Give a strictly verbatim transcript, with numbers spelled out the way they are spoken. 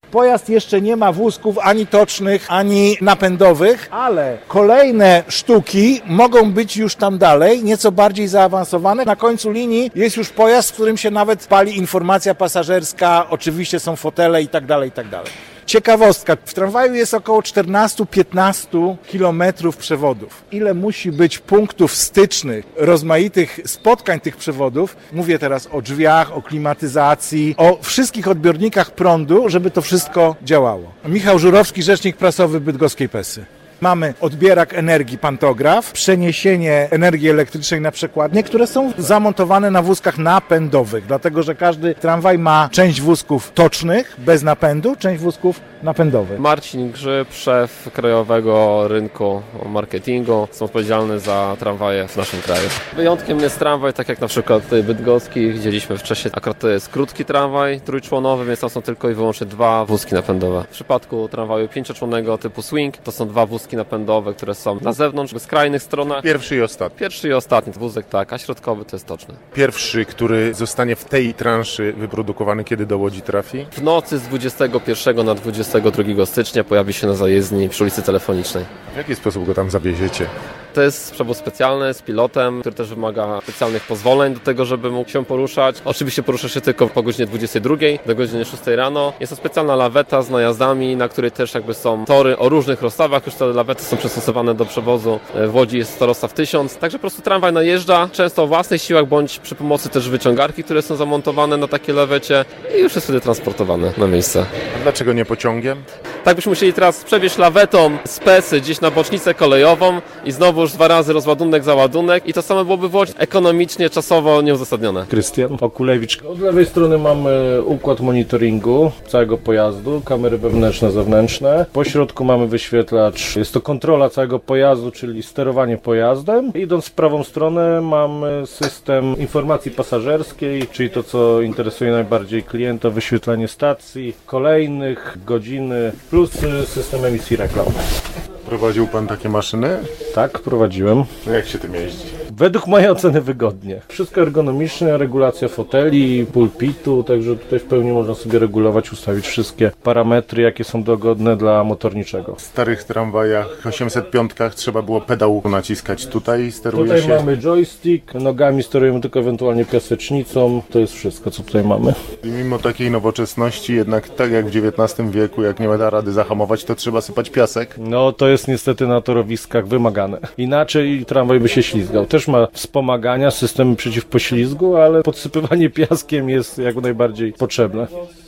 Pojazd jeszcze nie ma wózków ani tocznych, ani napędowych, ale kolejne sztuki mogą być już tam dalej, nieco bardziej zaawansowane. Na końcu linii jest już pojazd, w którym się nawet pali informacja pasażerska, oczywiście są fotele i tak dalej, i tak dalej. Ciekawostka, w tramwaju jest około czternaście do piętnastu kilometrów przewodów. Ile musi być punktów stycznych, rozmaitych spotkań tych przewodów? Mówię teraz o drzwiach, o klimatyzacji, o wszystkich odbiornikach prądu, żeby to wszystko działało. Michał Żurowski, rzecznik prasowy Bydgoskiej Pesy. Mamy odbierak energii pantograf, przeniesienie energii elektrycznej na przekładnie, które są zamontowane na wózkach napędowych, dlatego że każdy tramwaj ma część wózków tocznych, bez napędu, część wózków napędowych. Marcin Grzyb, szef Krajowego Rynku Marketingu, są odpowiedzialny za tramwaje w naszym kraju. Wyjątkiem jest tramwaj, tak jak na przykład bydgoski, widzieliśmy wcześniej, akurat to jest krótki tramwaj trójczłonowy, więc tam są tylko i wyłącznie dwa wózki napędowe. W przypadku tramwaju pięcioczłonnego typu swing to są dwa wózki napędowe, które są na zewnątrz, w skrajnych stronach. Pierwszy i ostatni. Pierwszy i ostatni wózek, tak, a środkowy to jest toczny. Pierwszy, który zostanie w tej transzy wyprodukowany, kiedy do Łodzi trafi? W nocy z dwudziestego pierwszego na dwudziestego drugiego stycznia pojawi się na zajezdni przy ulicy Telefonicznej. W jaki sposób go tam zawieziecie? To jest przewóz specjalny z pilotem, który też wymaga specjalnych pozwoleń do tego, żeby mógł się poruszać. Oczywiście porusza się tylko po godzinie dwudziestej drugiej do godziny szóstej rano. Jest to specjalna laweta z najazdami, na której też jakby są tory o różnych rozstawach. Już te lawety są przystosowane do przewozu. W Łodzi jest to rozstaw tysiąc. Także po prostu tramwaj najeżdża, często o własnych siłach, bądź przy pomocy też wyciągarki, które są zamontowane na takie lawecie i już jest wtedy transportowane na miejsce. A dlaczego nie pociągiem? Tak byśmy musieli teraz przewieźć lawetą z Pesy gdzieś na bocznicę kolejową i znowu już dwa razy rozładunek, załadunek i to samo byłoby w Łodzi ekonomicznie, czasowo nieuzasadnione. Krystian Okulewicz. Od lewej strony mamy układ monitoringu całego pojazdu, kamery wewnętrzne, zewnętrzne. Po środku mamy wyświetlacz. Jest to kontrola całego pojazdu, czyli sterowanie pojazdem. Idąc w prawą stronę mamy system informacji pasażerskiej, czyli to, co interesuje najbardziej klienta, wyświetlanie stacji, kolejnych, godziny, plus system emisji reklam. Prowadził pan takie maszyny? Tak, prowadziłem. No jak się tym jeździ? Według mojej oceny wygodnie. Wszystko ergonomicznie, regulacja foteli, pulpitu, także tutaj w pełni można sobie regulować, ustawić wszystkie parametry, jakie są dogodne dla motorniczego. W starych tramwajach osiemset pięć trzeba było pedał naciskać. Tutaj steruje Tutaj się... mamy joystick, nogami sterujemy tylko ewentualnie piasecznicą. To jest wszystko, co tutaj mamy. I mimo takiej nowoczesności, jednak tak jak w dziewiętnastym wieku, jak nie da rady zahamować, to trzeba sypać piasek. No to jest niestety na torowiskach wymagane. Inaczej tramwaj by się ślizgał. Też ma wspomagania, systemy przeciwpoślizgu, ale podsypywanie piaskiem jest jak najbardziej potrzebne.